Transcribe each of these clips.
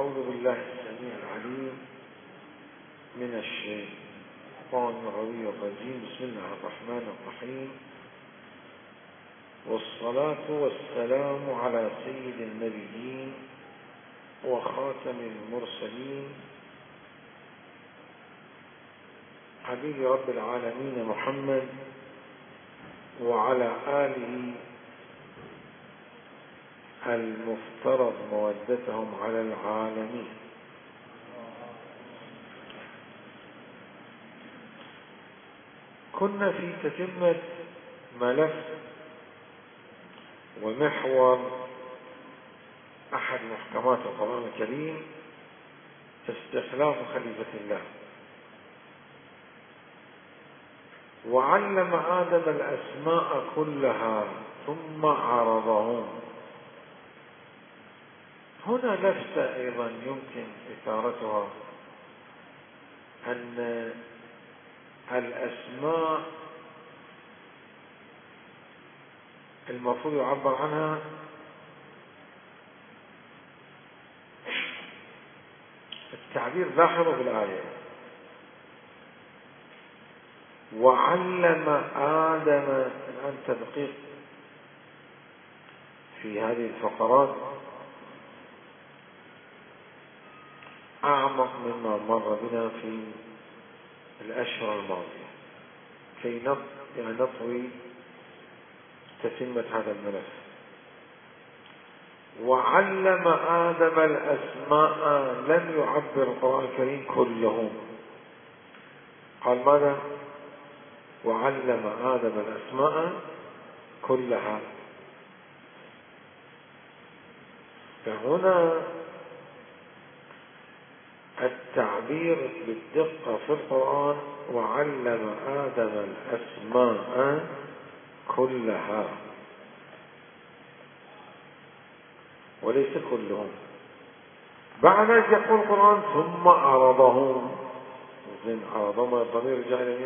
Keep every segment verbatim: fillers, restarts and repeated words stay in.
أعوذ بالله السميع العليم من الشيطان الرجيم. بسم الله الرحمن الرحيم، والصلاة والسلام على سيد النبيين وخاتم المرسلين حبيب رب العالمين محمد وعلى آله المفترض مودتهم على العالمين. كنا في تتمة ملف ومحور أحد محكمات القرآن الكريم، استخلاف خليفة الله. وعلم آدم الأسماء كلها ثم عرضهم. هنا لفتة أيضا يمكن إثارتها، أن الأسماء المفروض يعبر عنها التعبير لاحظوا في الآية: وعلم آدم. الآن تدقيق في هذه الفقرات أعمق مما مر بنا في الأشهر الماضية كي نطوي تتمة هذا الملف. وعلم آدم الأسماء، لم يعبر القرآن الكريم كلهم. قال ماذا؟ وعلم آدم الأسماء كلها. فهنا التعبير بالدقة في القرآن: وعلم آدم الأسماء كلها، وليس كلهم. بعد ذلك يقول القرآن: ثم عرضهم. زين، عرضهم الضمير رجع إليه.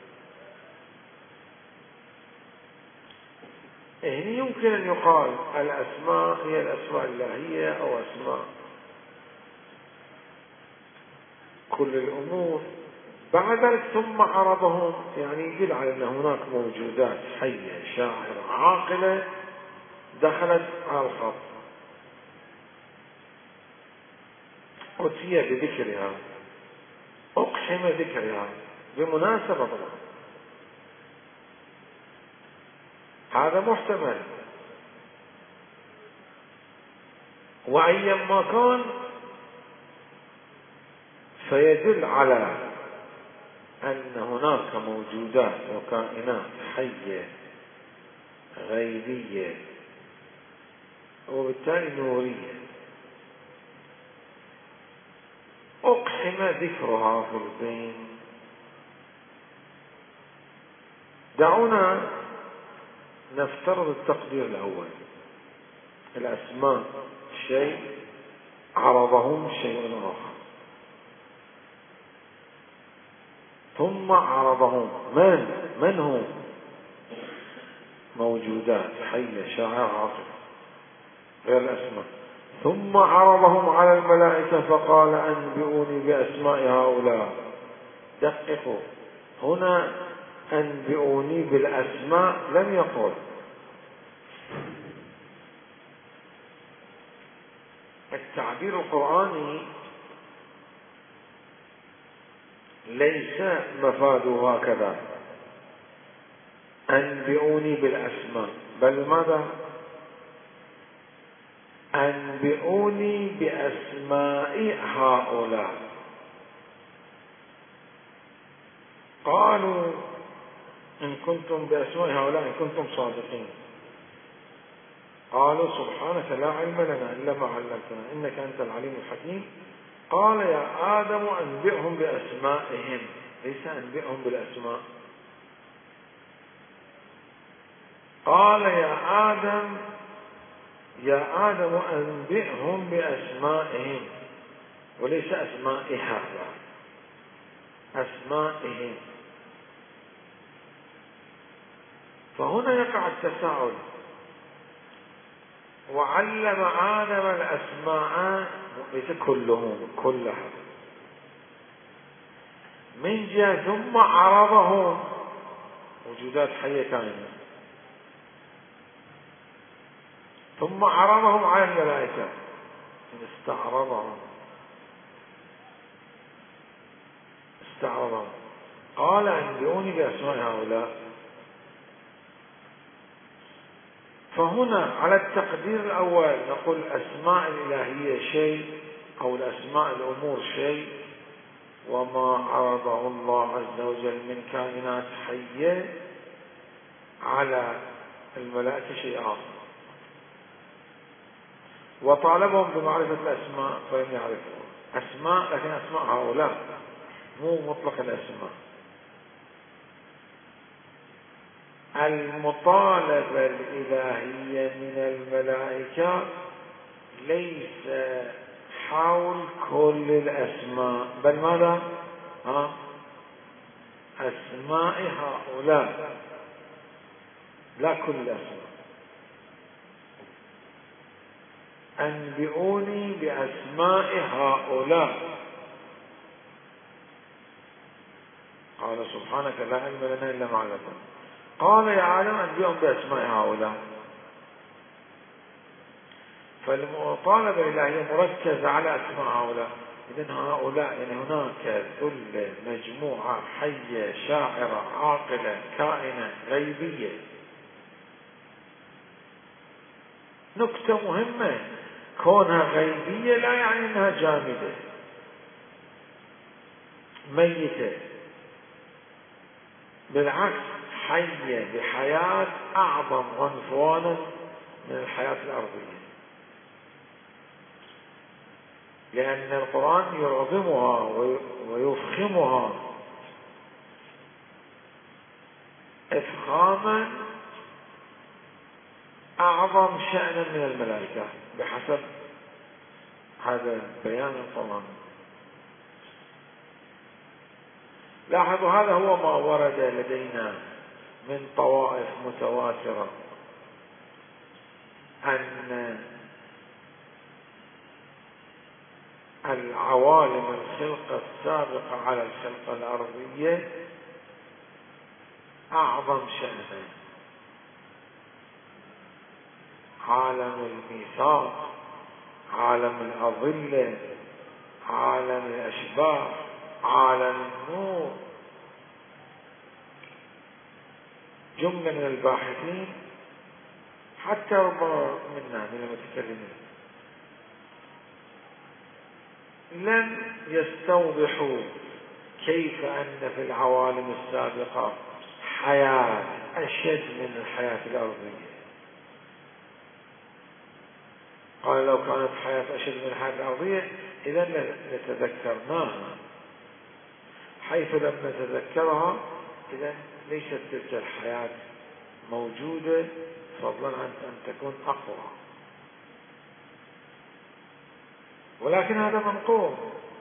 هنا يمكن أن يقال الأسماء هي الأسماء الإلهية أو أسماء كل الأمور. بعد ذلك ثم عرضهم، يعني يدل على أن هناك موجودات حية شاعرة عاقلة دخلت على الخط، أتي بذكرها، أقحم ذكرها بمناسبة طبعا. هذا محتمل، وأيما كان فيدل على أن هناك موجودات وكائنات حية غيبية وبالتالي نورية أقحم ذكرها في البين. دعونا نفترض التقدير الأول: الأسماء شيء، عرضهم شيء آخر. ثم عرضهم، من من هم؟ موجودات حية شاعرة عاقلة غير الأسماء. ثم عرضهم على الملائكة فقال: أنبئوني بأسماء هؤلاء. دققوا، هنا أنبئوني بالأسماء لم يقل. التعبير القرآني ليس مفاده هكذا: أنبئوني بالأسماء، بل ماذا؟ أنبئوني بأسماء هؤلاء. قالوا: إن كنتم بأسماء هؤلاء إن كنتم صادقين. قالوا: سبحانك لا علم لنا إلا ما علمتنا إنك أنت العليم الحكيم. قال: يا آدم أنبئهم بأسمائهم، ليس أنبئهم بالأسماء. قال: يا آدم يا آدم أنبئهم بأسمائهم، وليس أسمائها، أسمائهم. فهنا يقع التساؤل: وعلم آدم الأسماء ليس كلهم كلها. من جهة ثم عرضهم موجودات حية كائنة، ثم عرضهم على الملائكة، استعرضهم استعرضهم قال أنبئوني بأسماء هؤلاء. فهنا على التقدير الأول نقول الأسماء الإلهية شيء، أو الأسماء الأمور شيء، وما عرضه الله عز وجل من كائنات حية على الملائكة شيء آخر، وطالبهم بمعرفة الأسماء فلم يعرفوا أسماء، لكن أسماء هؤلاء مو مطلق الأسماء. المطالبة الإلهية من الملائكة ليس حول كل الأسماء، بل ماذا؟ ها؟ أسماء هؤلاء، لا كل الأسماء. أنبئوني بأسماء هؤلاء. قال سبحانك لا علم لنا إلا ما علمتنا. قال يا آدم أنبئهم بأسماء هؤلاء. فالمطالبة الإلهية مركزة على أسماء هؤلاء. إذن هؤلاء يعني هناك ثلة مجموعة حية شاعرة عاقلة كائنة غيبية. نكتة مهمة، كونها غيبية لا يعني أنها جامدة ميتة، بالعكس حية بحياة أعظم عنفوانا من الحياة الأرضية، لأن القرآن يعظمها ويفخمها إفخاما أعظم شأنا من الملائكة بحسب هذا بيان القرآن. لاحظوا هذا هو ما ورد لدينا من طوائف متواترة أن العوالم الخلقة السابقة على الخلقة الأرضية أعظم شأنا. عالم الميثاق، عالم الأظلة، عالم الأشباح، عالم النور. جملة من الباحثين حتى ربما منا من المتكلمين لم يستوضحوا كيف أن في العوالم السابقة حياة أشد من الحياة الأرضية. قال لو كانت حياة أشد من الحياة الأرضية إذن لتذكرناها، حيث لم نتذكرها إذن ليست تلك الحياة موجودة، فضلا عن أن تكون أقوى. ولكن هذا منقول.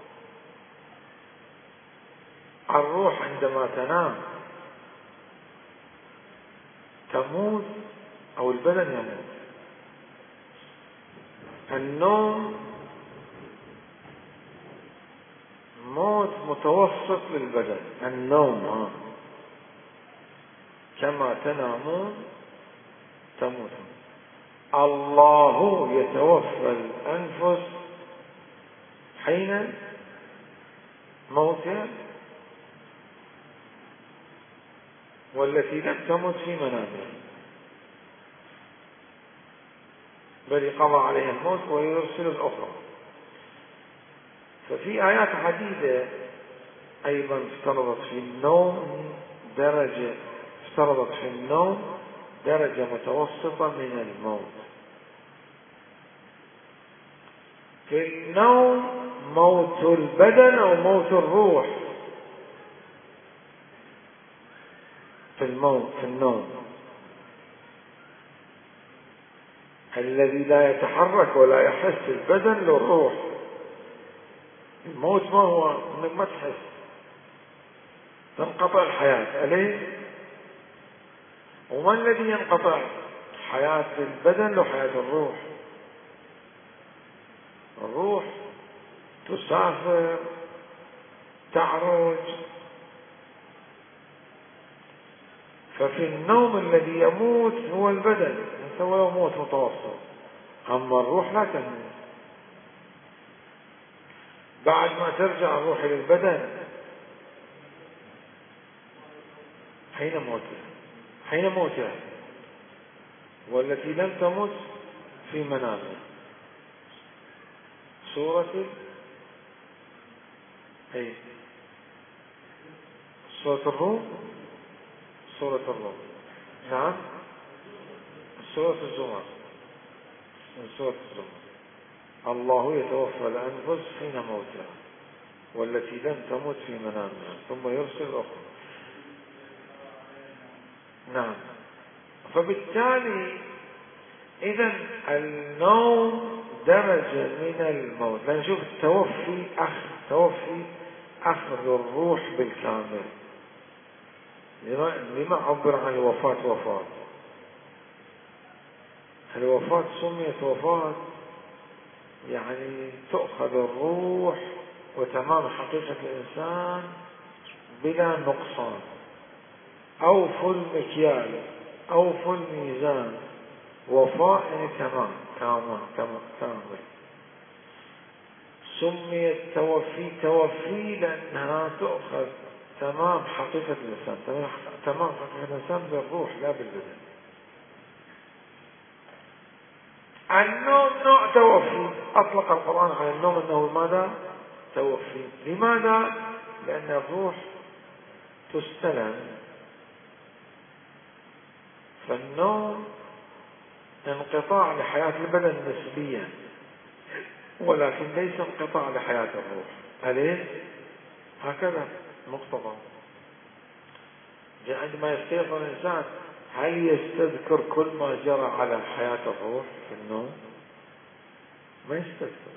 الروح عندما تنام تموت أو البدن يموت. النوم موت متوسط للبدن، النوم ها. كما تنامون تموتون. الله يتوفى الأنفس حين موتها والتي لم تمت في منامها، بل قضى عليها الموت ويرسل الأخرى. ففي آيات عديدة أيضا افترضت في النوم درجة افترضت في النوم درجة متوسطة من الموت. في النوم موت البدن أو موت الروح. في الموت في النوم الذي لا يتحرك ولا يحس البدن للروح. الموت ما هو انك ما تحس، تنقطع الحياة عليه. وما الذي ينقطع؟ حياة البدن لو حياة الروح. الروح تسافر، تعرج. ففي النوم الذي يموت هو البدن ولو موت متوسط، أما الروح لا تموت. بعد ما ترجع الروح إلى البدن حين موتها حين موتها والتي لم تمت في منامها. سورة أي سورة الروم سورة الروم نعم سورة الزمر سورة الزمر. الله يتوفى الأنفس حين موتها والتي لم تمت في منامها ثم يرسل أخرى. نعم. فبالتالي إذن النوم درجة من الموت. لنشوف التوفي أخذ توفي أخذ الروح بالكامل. لما عبر عن الوفاة وفاة؟ الوفاة سميت وفاة يعني تؤخذ الروح وتمام حقيقة الإنسان بلا نقصان. أوفوا المكيال أوفوا الميزان. وفاء يعني تمام تمام تمام. سميت توفي توفي لأنها تؤخذ تمام حقيقة الإنسان تمام حقيقة الإنسان بالروح لا بالبدن. النوم نوع توفي. أطلق القرآن على النوم أنه ماذا؟ توفي. لماذا؟ لأن الروح تستلم. فالنوم انقطاع لحياة البدن نسبيا ولكن ليس انقطاع لحياة الروح. أليس؟ هكذا مقتضى. عندما يستيقظ الإنسان هل يستذكر كل ما جرى على حياة الروح في النوم؟ ما يستذكر.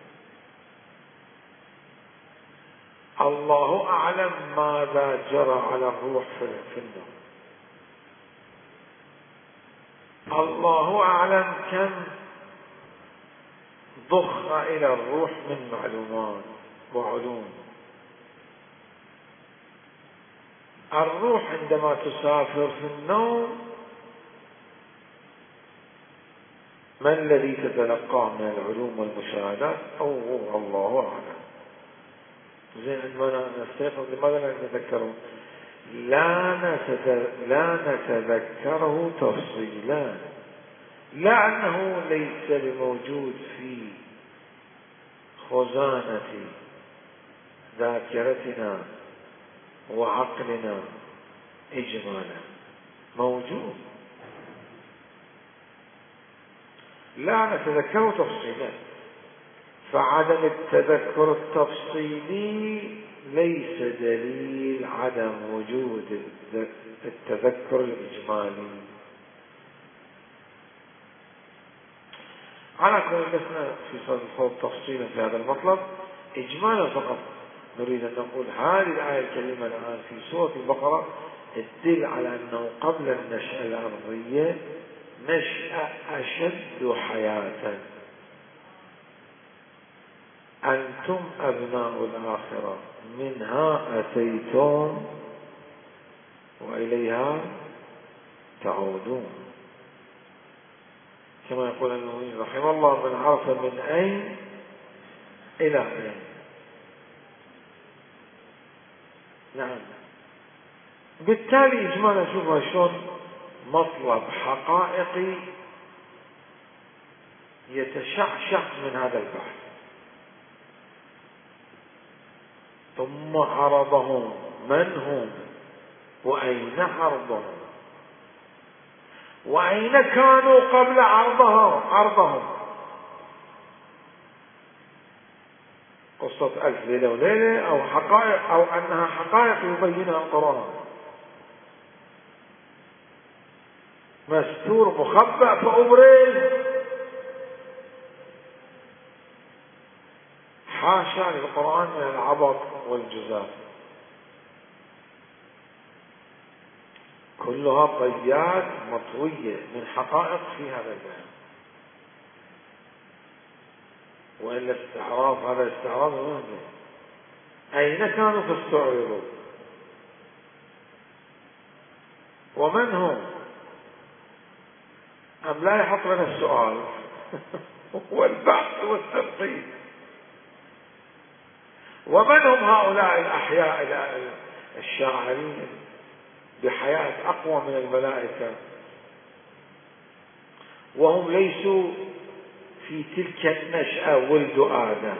الله أعلم ماذا جرى على الروح في النوم. الله أعلم كم ضخ إلى الروح من معلومات وعلوم. الروح عندما تسافر في النوم ما الذي تتلقاه من العلوم والمشاهدات؟ أو الله أعلم. زين عندما نستيقظ لماذا لا نتذكره؟ لا لا نتذكره تفصيلا، لا أنه ليس بموجود في خزانة ذاكرتنا وعقلنا إجمالا، موجود، لا نتذكره تفصيلا. فعدم التذكر التفصيلي ليس دليل عدم وجود التذكر الإجمالي. على كل لسنا في صدد الخوض تفصيلا في هذا المطلب، إجمالا فقط نريد أن نقول هذه الآية الكريمة الآن في سورة البقرة تدل على أنه قبل النشأة الأرضية نشأة أشد حياة. أنتم أبناء الآخرة منها أتيتم وإليها تعودون، كما يقول المؤمن رحمه الله من عرف من أين إلى أين. نعم. بالتالي إجمالا نشوفها شلون مطلب حقائقي يتشعشع من هذا البحث. ثم عرضهم من هم وأين عرضهم وأين كانوا قبل عرضهم عرضهم قصة ألف ليلة وليلة أو حقائق أو أنها حقائق يبينها القرآن، مستور مخبأ فأبرز. حاشا للقرآن من العبط والجزاف، كلها طيات مطوية من حقائق في هذا البيان. وإلا استعراض هذا استعراض مهم. أين كانوا فاستعرضوا؟ ومن هم؟ أم لا يحط لنا السؤال هو البحث والتنقيب. ومن هم هؤلاء الأحياء الشاعرين بحياة أقوى من الملائكة وهم ليسوا في تلك النشأة ولد آدم؟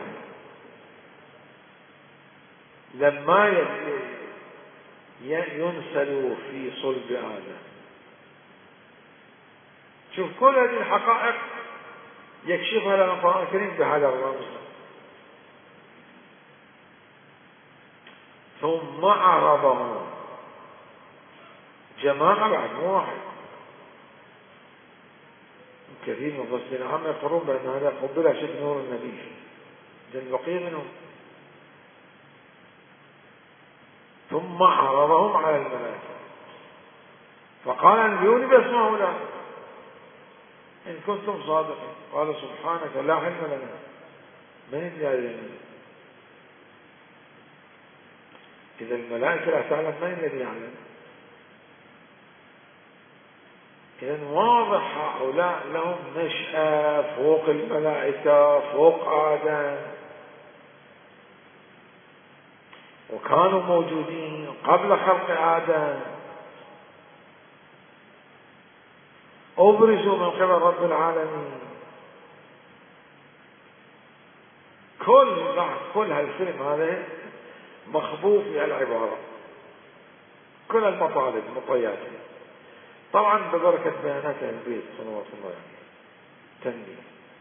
لما ينسلوا في صلب آدم. شوف كل هذه الحقائق يكشفها لنا القرآن الكريم بهذا الرمز. ثم عرضهم جماعة بعد مو واحد. كثير من المفسرين العامة يقرون بأن هذا قبل شكل نور النبي لأن بقية منهم. ثم عرضهم على الملائكة فقال انبئوني بأسماء هؤلاء إن كنتم صادقين. قال سبحانك لا علم لنا. من اللي يعلم؟ إذا الملائكة لا تعلم من الذي يعلم؟ إذن واضح هؤلاء لهم نشأة فوق الملائكة فوق آدم وكانوا موجودين قبل خلق آدم أبرزوا من قبل رب العالمين. كل كل هالفيلم هذا مخبوط في العبارة كل المطالب مطياتها طبعا ببركة بيانات البيت صلوات الله عليه. تنبيه.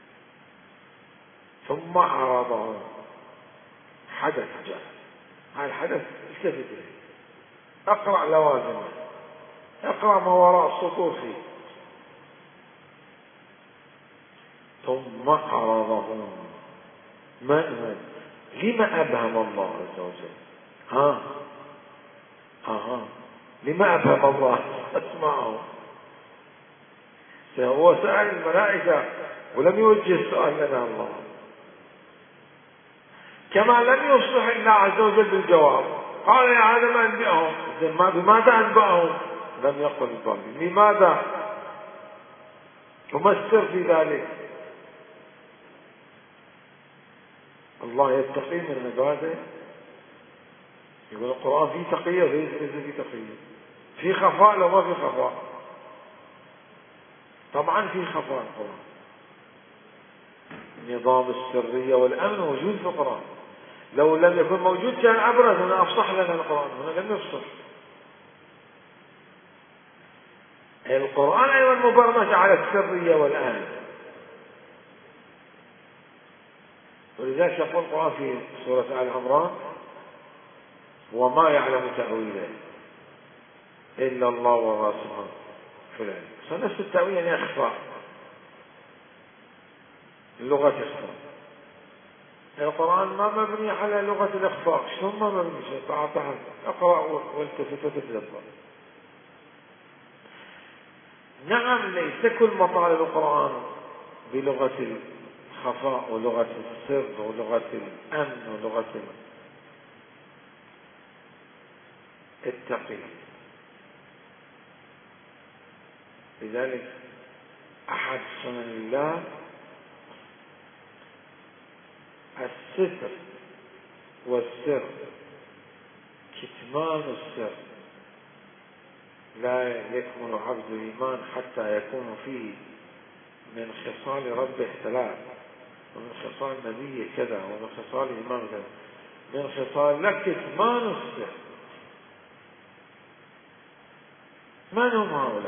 ثم عرضهم حدث جاء. هذا الحدث التفت إليه. اقرأ لوازمه اقرأ ما وراء السطور فيه. ثم عرضهم من هم؟ لما أبهم الله عز وجل؟ ها ها ها لما أبهم الله أسمعهم؟ هو سأل الملائكة ولم يوجه السؤال لنا الله كما لم يصلح الله عز وجل بالجواب. قال يا آدم أنبئهم. بماذا أنبئهم؟ لم يقل الضالين. لماذا؟ وما السر في ذلك؟ الله يتقي من عباده. يقول القرآن فيه تقية وليس فيه تقية. في خفاء لو ما في خفاء. طبعا في خفاء. القرآن نظام السرية والأمن موجود في القرآن. لو لم يكن موجود كان أبرز. هنا أفصح لنا القرآن. هنا لم يفصح. القرآن أيضا مبرمج على السرية والأمن. ولذلك يقول القرآن في سورة آل عمران وما يعلم تأويله إلا الله والراسخون في العلم. فنفس التأويل يعني إخفاء. اللغة إخفاء. القرآن ما مبني على لغة الإخفاء. شلون ما مبني؟ تعال تعال اقرأ والتفت وتتدبر. نعم ليس كل مطالب القرآن بلغة الخفاء ولغة السر ولغة الأمن ولغة التقي. لذلك أحد سنن الله الستر والسر. كتمان السر. لا يكمل عبد الإيمان حتى يكون فيه من خصال ربه ثلاث ومن خصال نبيه كذا ومن خصال إمام كذا من خصال لك كتمان السر. من هم هؤلاء؟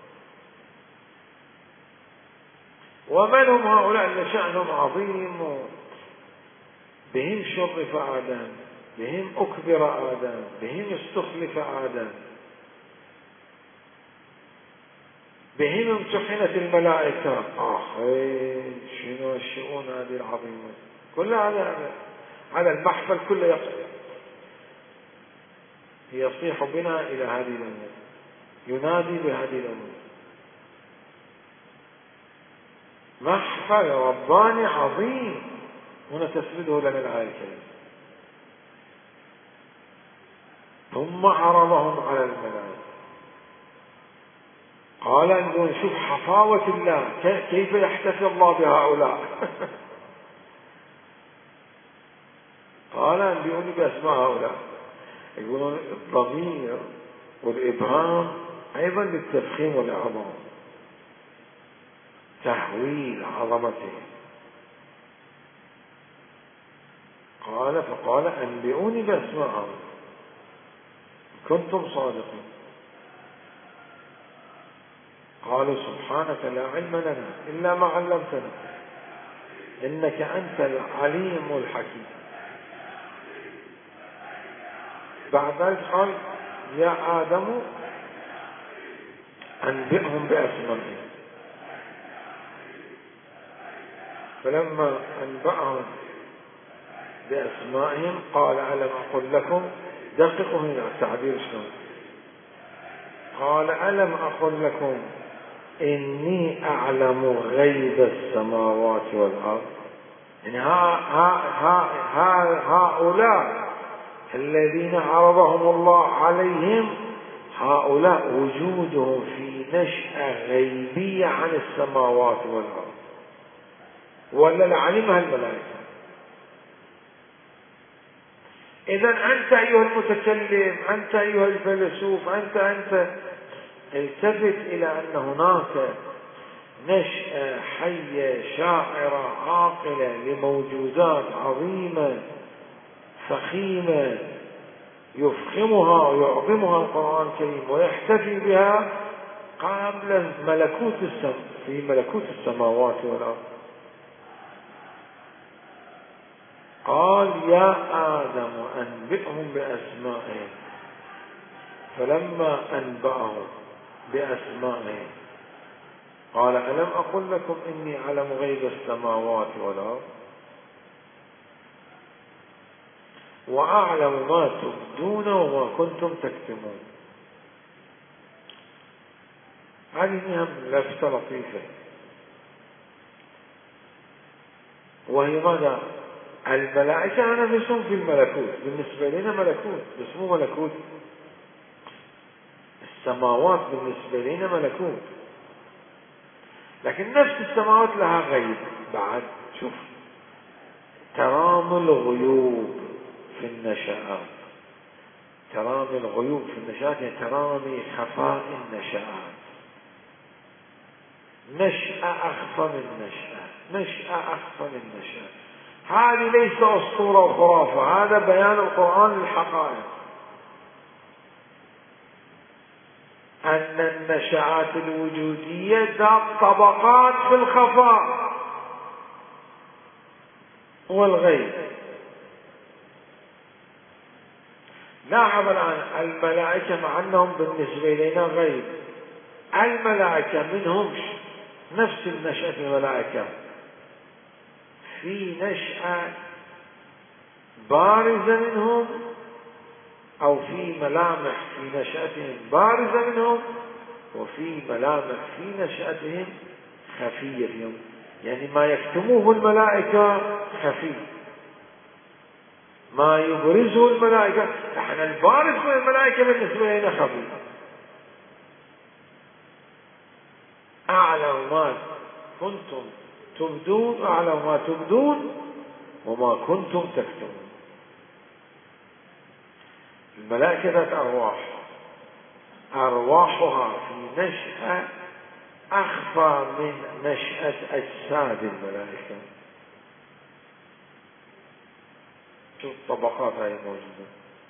ومن هم هؤلاء اللي شأنهم عظيم؟ بهم شرف آدم بهم أكبر آدم بهم استخلف آدم بهم امتحنت الملائكة. آخي شنو الشؤون هذه العظيمة كل هذا على المحفل كله يقصد يصيح بنا إلى هذه الأمور ينادي بهذه الأمور. محفل رباني عظيم هنا تسرده لنا الآية الكريمة. ثم عرضهم على الملائكة. قال أنبئوني، شوف حفاوة الله، كيف يحتفي الله بهؤلاء. قال أنبئوني بأسماء هؤلاء. يقولون الضمير والإبهام أيضا للتفخيم والإعظام، تهويل عظمته. قال فقال أنبئوني بأسماء هؤلاء كنتم صادقين. قالوا سبحانك لا علم لنا إلا ما علمتنا إنك أنت العليم الحكيم. بعد ذلك قال يا آدم أنبئهم بأسمائهم. فلما أنبأهم بأسمائهم قال ألم أقل لكم، دققوا هنا التعبير شلون، قال ألم أقل لكم إني أعلم غيب السماوات والأرض. يعني ها ها ها ها هؤلاء الذين عرضهم الله عليهم، هؤلاء وجودهم في نشأة غيبية عن السماوات والأرض، ولا لعلمها الملائكة. إذا أنت أيها المتكلم، أنت أيها الفيلسوف، أنت أنت التفت إلى أن هناك نشأة حية شاعرة عاقلة لموجودات عظيمة فخيمة يفخمها ويعظمها القرآن الكريم ويحتفي بها قبل ملكوت السماء، في ملكوت السماوات والأرض. قال يا آدم أنبئهم بأسمائهم. فلما أنبأهم بأسمائهم قال ألم أقل لكم إني أعلم غيب السماوات والأرض وأعلم ما تبدون وما كنتم تكتمون. هذه لفتة لطيفة، وهي ماذا؟ الملائكة نفسهم في الملكوت، بالنسبة لنا ملكوت بس مو ملكوت. السماوات بالنسبة لنا ملكوت، لكن نفس السماوات لها غيب بعد. شوف ترامي الغيوب في النشآت، ترامي الغيوب في النشآت يعني ترامي خفاء النشآت. نشأة أخفى من نشأة، نشأة أخفى من نشأة. هذه ليس أسطورة وخرافة، هذا بيان القرآن للحقائق، أن النشآت الوجودية ذات طبقات في الخفاء والغيب. لاحظ الآن الملائكة مع أنهم بالنسبة لنا غيب، الملائكة منهم نفس النشأة الملائكة، في نشأة بارزة منهم أو في ملامح في نشأتهم بارزة منهم، وفي ملامح في نشأتهم خفية فيهم. يعني ما يكتموه الملائكة خفي، ما يبرزه الملائكة، احنا البارز من الملائكة بالنسبة لنا خفي. أعلم ما كنتم تبدون، أعلم ما تبدون وما كنتم تكتمون. الملائكة ذات أرواح، أرواحها في نشأة أخفى من نشأة أجساد الملائكة. شوف طبقات هاي موجودة.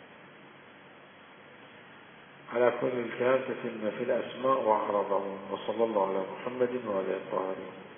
على كل الكلام تتم في الأسماء وأعراضهم. وصلى الله على محمد وعلى آله.